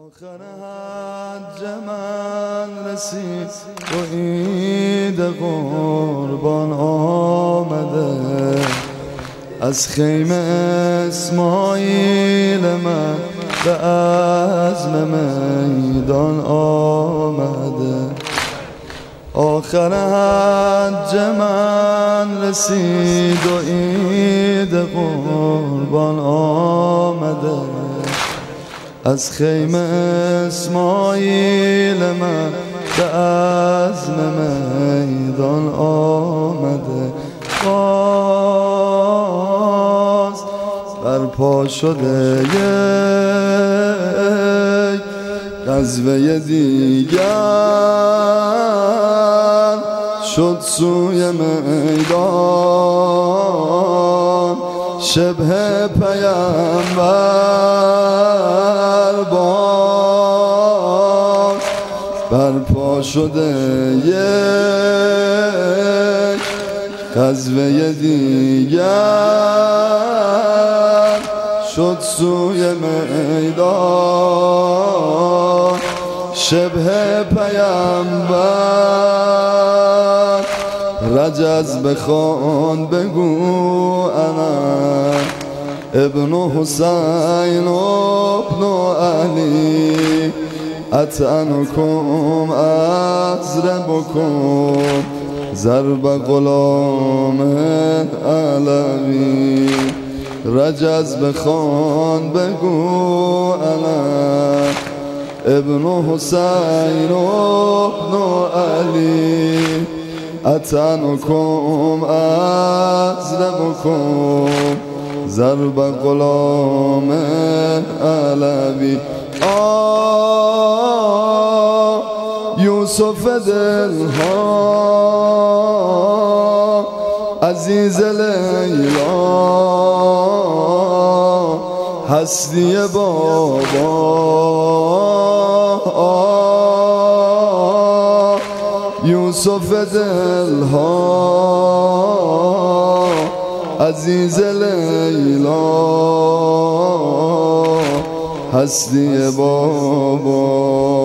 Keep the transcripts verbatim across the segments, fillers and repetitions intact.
آخر حج من رسید و عید قربان آمده، از خیمه اسماعیل من به عزم میدان آمده. آخر حج من رسید و عید قربان آمده، از خیمه اسماعیل من به عزم میدان آمده. باز برپا شده یک غزوه دیگر، شد سوی میدان شبه پیامبر. باز برپا شده یک غزوه دیگر، شد سوی میدان شبه پیامبر. رجز بخوان بگو انا ابن حسین ابن علی، اتعنکم اضربکم ضرب غلام علوی. رجز بخوان بگو انا ابن حسین ابن علی، اتعنکم اضربکم ضرب غلام علوی. آه یوسف دلها عزیز لیلا، هستی بابا. یوسف دلها عزیز لیلا، هستی بابا.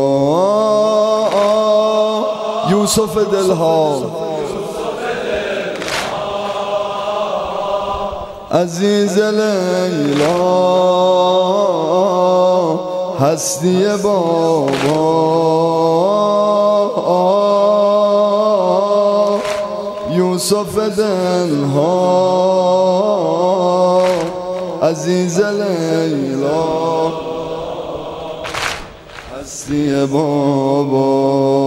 یوسف دلها عزیز لیلا، هستی بابا. یوسف دلها عزیز لیلا، هستی بابا.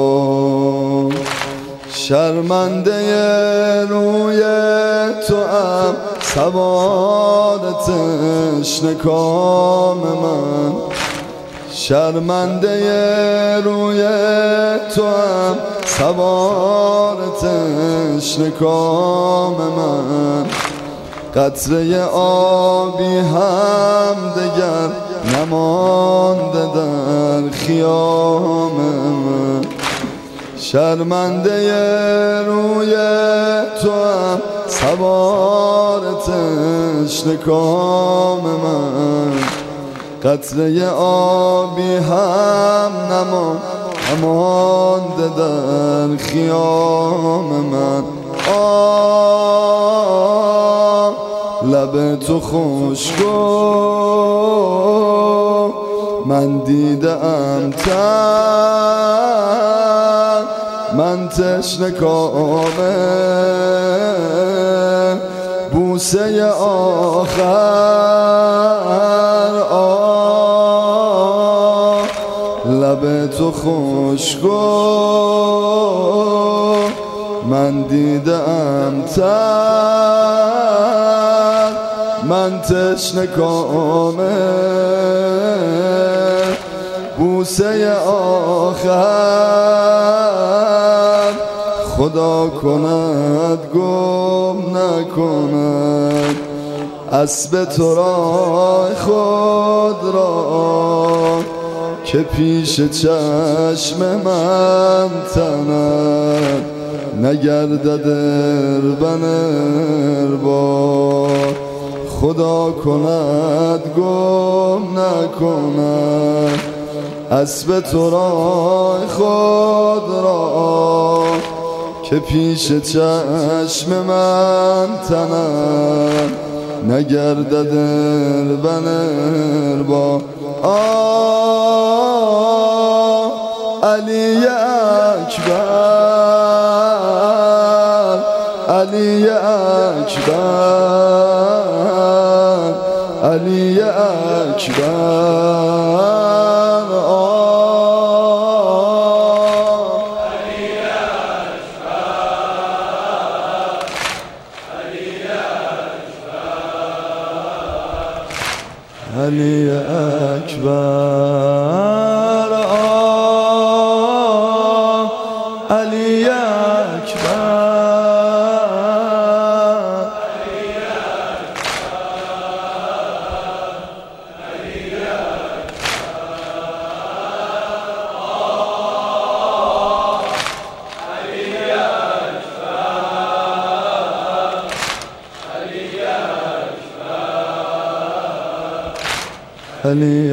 شرمنده روی تو ام سوار تشنه کام من، شرمنده روی تو ام سوار تشنه کام من. قطره آبی هم دگر نمانده در خیام من، شرمنده روی تو هم سوار تشنه کام من. قطره آبی هم نمانده در خیام من. آه لب تو خشکو من دیدم تن، من تشنه کامه بوسه آخر. آه لب تو خشکو من دیدم تن، من تشنه کامه بوسه آخر. خدا کند گم نکند اسب تو را خود را، که پیش چشم من تند نگردد اربن ارباب. خدا کند گم نکند اسب تو را خود را که پیش چشم من تنم نگردد بنر با آه علی اکبر علی اکبر علی اکبر علی اکبر آه علی اکبر علی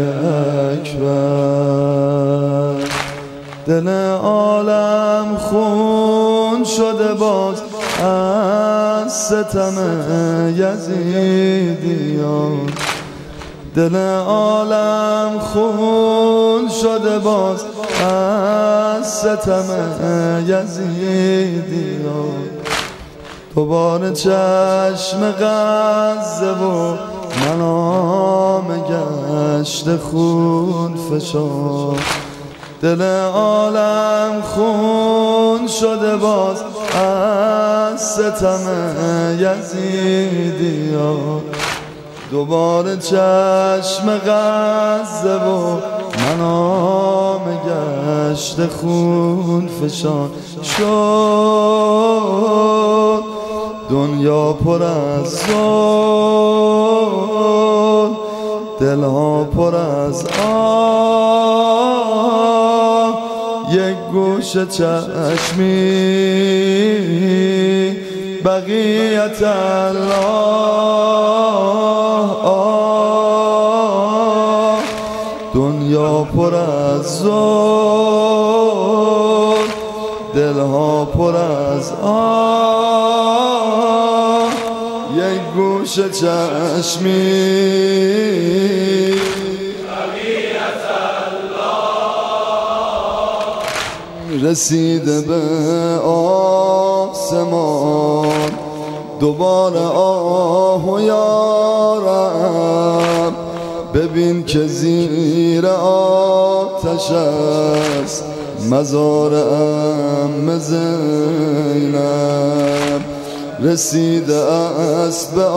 اکبر دل عالم خون شده باز از ستم یزیدیان دل عالم خون شده باز از ستم یزیدیان دوباره چشم غزه و منام گشت خون فشان دل عالم خون شده باز از ستم یزیدیان دوباره چشم غزه و منام گشت خون فشان شد دنیا پر از ظلم دلها پر از آه یک گوش چشمی بقیت الله آه دنیا پر از ظلم دلها پر از آه یک گوش چشمی بقیت الله رسیده به آسمان دوباره آه و یارم ببین که زیر آتش است مزار ام زینب رسیده است به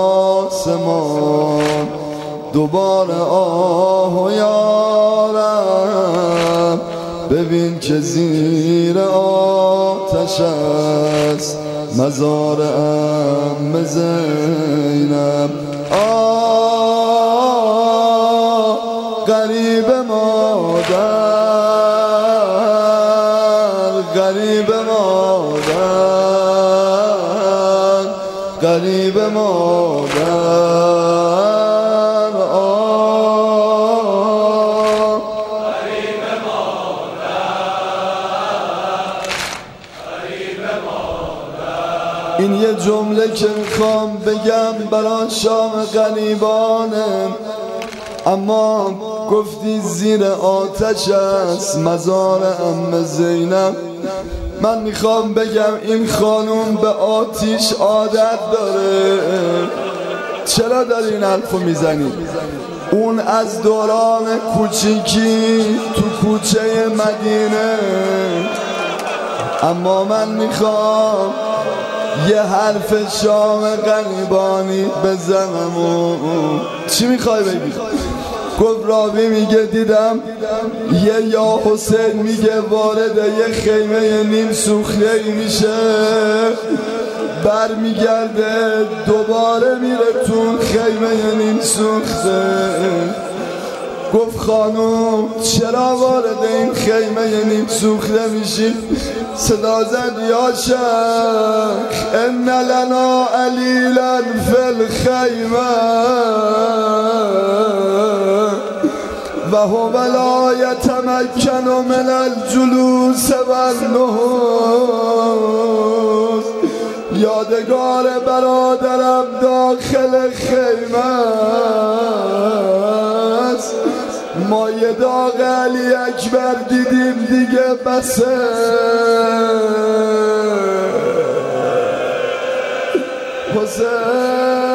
آسمان دوباره آه و یارم ببین که زیر آتش است مزار ام زینب آه غریب مادر غریب مادر غریب مادر آه غریب مادر غریب مادر این یه جمله که میخوام بگم برای شام غریبانم اما گفتی زیر آتش است مزار ام زینب من میخوام بگم این خانوم به آتیش عادت داره چرا داری این حرفو میزنی؟ اون از دوران کوچیکی تو کوچه مدینه اما من میخوام یه حرف شام غریبانی بزنم و چی میخوای بگی؟ گفت راوی میگه دیدم یه یا حسین میگه وارد یه خیمه نیم سوخته میشه بر میگرده دوباره میره تو خیمه نیم سوخته گفت خانوم چرا وارد این خیمه نیم سوخته میشی؟ صدا زد یا شیخ ان لنا علیلا فی الخیمه و هو لا یتمکن من الجلوس و النهوض. یادگار برادرم داخل خیمه است، ما یه داغ علی اکبر دیدیم دیگه بسه. حسین